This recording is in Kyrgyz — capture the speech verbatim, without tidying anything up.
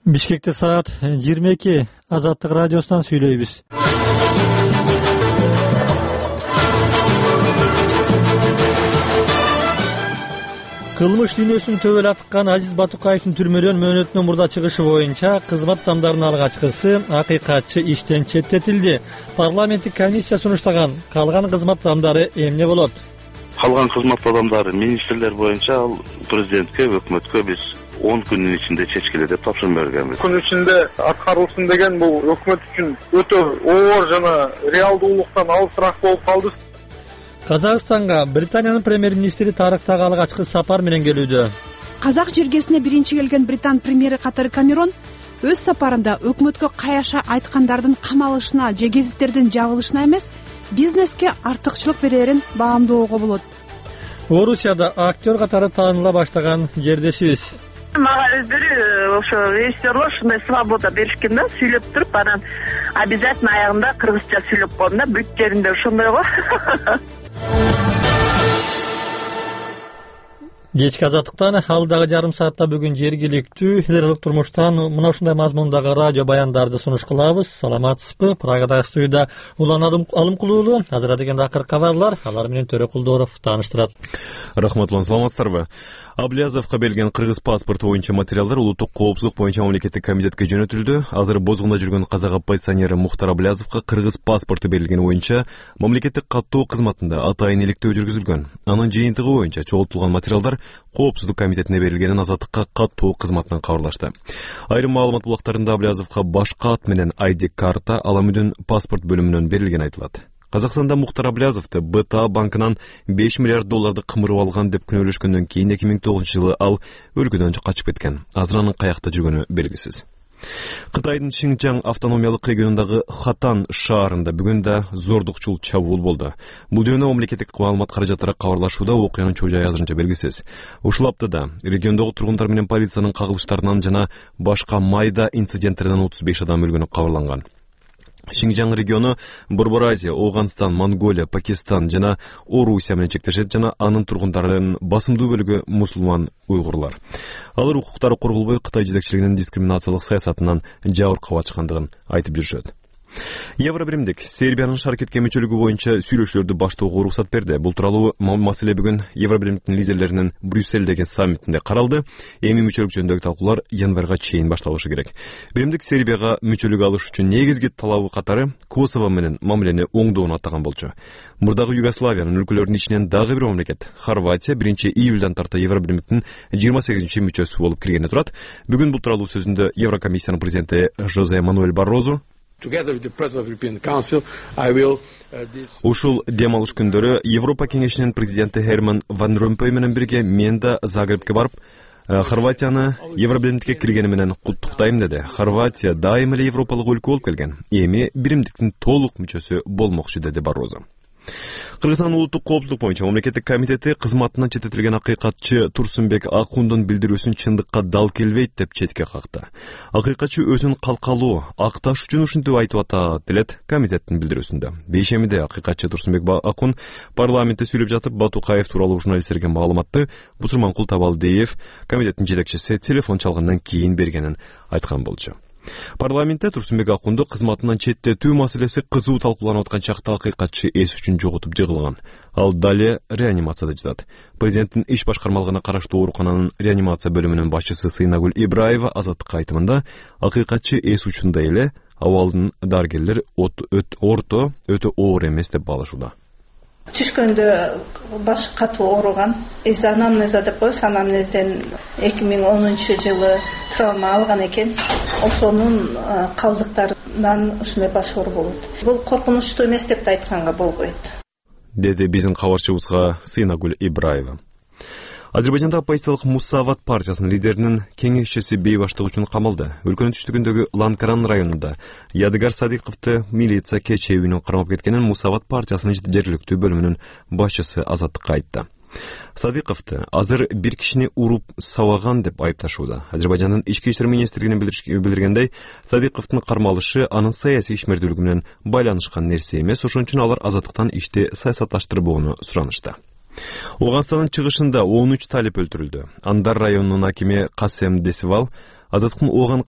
Бишкекте саат жыйырма эки. Азаттык радиосунан сүйлөйбүз. Кылмыш дүйнөсүн төбөлө аткан Азиз Батукаевдин түрмөдөн мөөнөтүнөн мурда чыгышы боюнча кызмат адамдарынын алгачкысы акыйкатчы иштен четтетилди. Парламенттик комиссия сунуштаган калган кызмат адамдары эмне болот? Калган кызмат адамдары министрлер боюнча ал президентке, өкмөткө биз он күнүн ичинде чечкиле деп тапшырма бергенбиз. Күн ичинде аткарылсын деген бул өкмөт үчүн өтө оор жана реалдуулуктан алысыраак болуп калды. Казакстанга Британиянын премьер-министри тарыхтагы алгачкы сапар менен келүүдө. Казак жергесине биринчи келген Британ премьери катары Камерон өз сапарында өкмөткө каяша айткандардын камалышына же гезиттердин жабылышына эмес, бизнеске артыкчылык берерин баамдоого болот. Орусияда актер катары тааныла баштаган жердешибиз. Мага өздөрү ошо режиссерлор ушундай свобода беришкен да, сүйлөп туруп, анан обязательно аягында кыргызча сүйлөп койдум да, бүт жеринде ошондой го. Кечки азаттыктан алдагы жарым саатта бүгүн жергиликтүү элдик турмуштан мына ушундай мазмундагы радио баяндарды сунуш кылабыз. Саламатсызбы? Прагадагы студияда Улан Алымкулуулу, азыр дегенде акыркы кабарлар, алар менен Төрө Кулдоров тааныштырат. Рахмат, улан, саламатсыздарбы? Аблязовго берилген кыргыз паспорту боюнча материалдар улуттук коопсуздук боюнча мамлекеттик комитетке жөнөтүлдү. Азыр бозгунда жүргөн казак оппозиционери Мухтар Аблязовго кыргыз паспорту берилгени боюнча мамлекеттик каттоо кызматында атайын иликтөө жүргүзүлгөн. Анын жыйынтыгы боюнча чогултулган материалдар коопсуздук комитетине берилгенин азаттыкка каттоо кызматынан кабарлашты. Айрым маалымат булактарында Аблязовго башка ат менен ай ди карта Аламүдүн паспорт бөлүмүнөн берилгени айтылат. Казакстанда Мухтар Аблязовду Бэ Тэ А банкынан беш миллиард долларды кымырып алган деп күнөөлөшкөндөн кийин эки миң тогузунчу жылы ал өлкөдөн качып кеткен. Азыр анын каякта жүргөнү белгисиз. Кытайдын Шинжаң автономиялык регионундагы Хатан шаарында бүгүн да зордукчул чабуул болду. Бул жөнүндө мамлекеттик маалымат каражаттары кабарлашууда, окуянын чоо жайы азырынча белгисиз. Ушул аптада региондогу тургундар менен полициянын кагылыштарынан жана башка майда инциденттерден отуз беш адам өлгөнү кабарланган. Шинжаң региону Борбор Азия, Ауганстан, Монголия, Пакистан жана Орусия менен чектешет жана анын тургундарынын басымдуу бөлүгү мусулман уйгурлар. Алар укуктары корголбой Кытай жетекчилигинин дискриминациялык саясатынан жабыркап ачкандыгын айтып жүрүшөт. Евробиримдик Сербиянын шаркетке мүчөлүгү боюнча сүйлөшүүлөрдү баштоого уруксат берди. Бул тууралуу маселе бүгүн Евробиримдиктин лидерлеринин Брюссельдеги саммитинде каралды. Эми мүчөлүк жөнүндөгү талкуулар январга чейин башталышы керек. Биримдик Сербияга мүчөлүк алыш үчүн негизги талабы катары Косово менен мамилени оңдоону аттаган болчу. Мурдагы Югославиянын өлкөлөрүнүн ичинен дагы бир мамлекет, Хорватия, биринчи июлдан тарта Евробиримдиктин жыйырма сегизинчи мүчөсү болуп киргени турат. Бүгүн бул тууралуу сөзүндө Еврокомиссиянын президенти Жозе Мануэль Баррозу ушул дем алыш күндөрү Европа кеңешинин президенти Херман Ван Ромпой менен бирге мен да Загребке барып, Хорватияны Евробиримдикке киргени менен куттуктайм деди. Хорватия дайым эле европалык өлкө болуп келген. Эми биримдиктин толук мүчөсү болмокчу, деди Баррозу. Кыргызстан улуттук коопсуздук боюнча мамлекеттик комитети кызматынан четтетилген акыйкатчы Турсунбек Акундун билдирүүсүн чындыкка дал келбейт деп четке какты. Акыйкатчы өзүн калкалуу, акташ үчүн ушинтип айтып атат, делет комитеттин билдирүүсүндө. Бейшемиде акыйкатчы Турсунбек Акун парламентте сүйлөп жатып Батукаев тууралуу журналисттерге маалыматты Бусурманкул Табалдиев комитеттин жетекчиси телефон чалгандан кийин бергенин айткан болчу. Парламентте Турсунбек Акунду кызматынан четтетүү маселеси кызуу талкууланып аткан чакта акыйкатчы эс үчүн жоготуп жыгылган. Ал дале реанимацияда жатат. Президенттин иш башкармалыгына караштуу оорукананын реанимация бөлүмүнүн башчысы Сыйнагүл Ибраева азаттыкка айтымында акыйкатчы эс учунда эле, абалдын дарыгерлер орто өтө оор эмес деп баалашууда. Түшкөндө баш катуу ооруган. Эс анамнеза деп коебуз, анамнезден эки миң онунчу жылы травма алган экен. Ошонун калдыктарынан ушундай баш оору болот. Бул коркунучтуу эмес деп да айтканга болбойт, деди биздин кабарчыбызга Сыйнагүл Ибраева. Азербайжанда оппозициялык Мусават партиясынын лидеринин кеңешчиси бейбаштык үчүн камалды. Өлкөнүн түштүгүндөгү Ланкаран районунда Ядыгар Садыковду милиция кечээ үйүнөн кармап кеткенин Мусават партиясынын жергиликтүү бөлүмүнүн башчысы азаттыкка айтты. Садыковду азыр бир кишини уруп сабаган деп айыпташууда. Азербайжандын ички иштер министрлигинин билдиргендей, Садыковдун кармалышы анын саясий ишмердүүлүгү менен байланышкан нерсе эмес, ошон үчүн алар азаттыктан ишти саясатташтырбоону суранышты. Ауганстандын чыгышында он үч талип өлтүрүлдү. Андар районунун акими Касем Десивал азаттыктын ооган